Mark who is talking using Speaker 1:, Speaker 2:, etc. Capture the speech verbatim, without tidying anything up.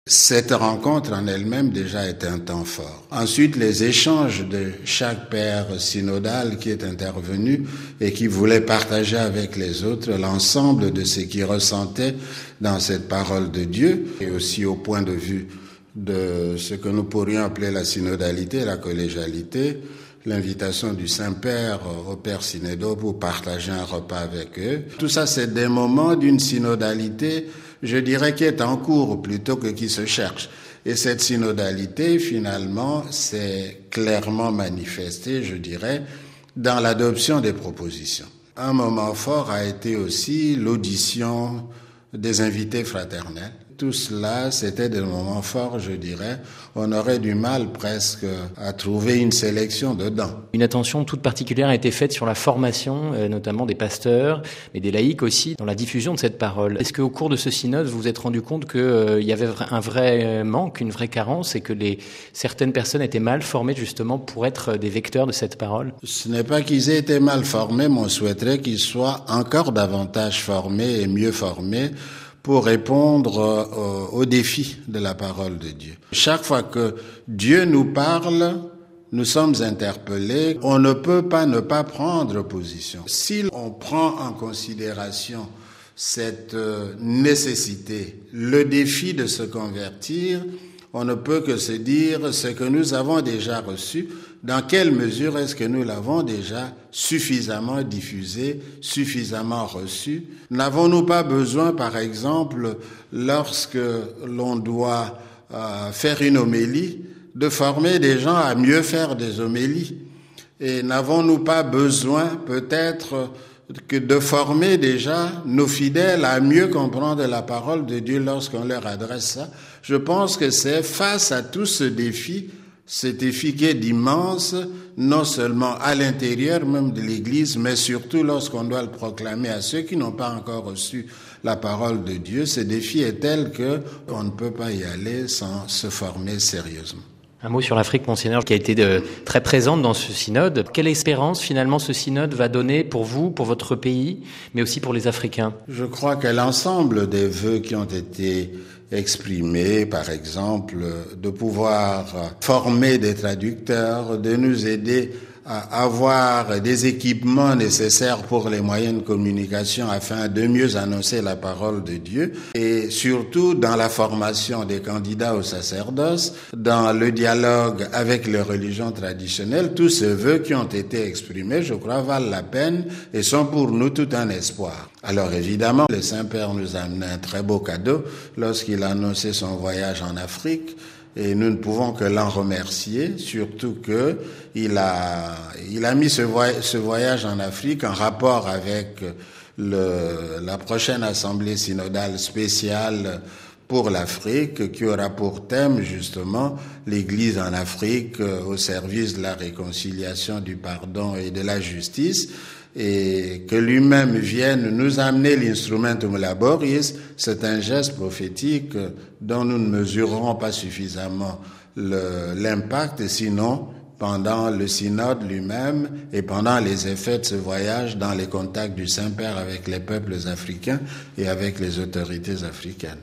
Speaker 1: Cette rencontre en elle-même déjà est un temps fort. Ensuite, les échanges de chaque père synodal qui est intervenu et qui voulait partager avec les autres l'ensemble de ce qu'il ressentait dans cette parole de Dieu, et aussi au point de vue de ce que nous pourrions appeler la synodalité, la collégialité, l'invitation du Saint-Père aux pères synodaux pour partager un repas avec eux. Tout ça, c'est des moments d'une synodalité, je dirais, qui est en cours plutôt que qui se cherche. Et cette synodalité, finalement, s'est clairement manifestée, je dirais, dans l'adoption des propositions. Un moment fort a été aussi l'audition des invités fraternels. Tout cela, c'était des moments forts, je dirais. On aurait du mal presque à trouver une sélection dedans.
Speaker 2: Une attention toute particulière a été faite sur la formation, euh, notamment des pasteurs, mais des laïcs aussi, dans la diffusion de cette parole. Est-ce qu'au cours de ce synode, vous vous êtes rendu compte qu'il euh, y avait un vrai manque, une vraie carence, et que les, certaines personnes étaient mal formées justement pour être des vecteurs de cette parole?
Speaker 1: Ce n'est pas qu'ils aient été mal formés, mais on souhaiterait qu'ils soient encore davantage formés et mieux formés pour répondre euh, aux défis de la parole de Dieu. Chaque fois que Dieu nous parle, nous sommes interpellés. On ne peut pas ne pas prendre position. Si on prend en considération cette euh, nécessité, le défi de se convertir, on ne peut que se dire ce que nous avons déjà reçu. Dans quelle mesure est-ce que nous l'avons déjà suffisamment diffusé, suffisamment reçu? N'avons-nous pas besoin, par exemple, lorsque l'on doit euh, faire une homélie, de former des gens à mieux faire des homélies? Et n'avons-nous pas besoin, peut-être, que de former déjà nos fidèles à mieux comprendre la parole de Dieu lorsqu'on leur adresse ça? Je pense que c'est face à tout ce défi, cet défi qui est immense, non seulement à l'intérieur même de l'Église, mais surtout lorsqu'on doit le proclamer à ceux qui n'ont pas encore reçu la parole de Dieu. Ce défi est tel qu'on ne peut pas y aller sans se former sérieusement.
Speaker 2: Un mot sur l'Afrique, Monseigneur, qui a été de, très présente dans ce synode. Quelle espérance, finalement, ce synode va donner pour vous, pour votre pays, mais aussi pour les Africains?
Speaker 1: Je crois que l'ensemble des vœux qui ont été exprimés, par exemple, de pouvoir former des traducteurs, de nous aider à avoir des équipements nécessaires pour les moyens de communication afin de mieux annoncer la parole de Dieu, et surtout dans la formation des candidats au sacerdoce, dans le dialogue avec les religions traditionnelles. Tous ces vœux qui ont été exprimés, je crois, valent la peine et sont pour nous tout un espoir. Alors évidemment, le Saint-Père nous a amené un très beau cadeau lorsqu'il a annoncé son voyage en Afrique. Et nous ne pouvons que l'en remercier, surtout que il a, il a mis ce voyage, ce voyage en Afrique en rapport avec le, la prochaine assemblée synodale spéciale pour l'Afrique, qui aura pour thème justement l'Église en Afrique au service de la réconciliation, du pardon et de la justice. Et que lui-même vienne nous amener l'instrumentum laboris, c'est un geste prophétique dont nous ne mesurerons pas suffisamment le, l'impact, sinon pendant le synode lui-même et pendant les effets de ce voyage dans les contacts du Saint-Père avec les peuples africains et avec les autorités africaines.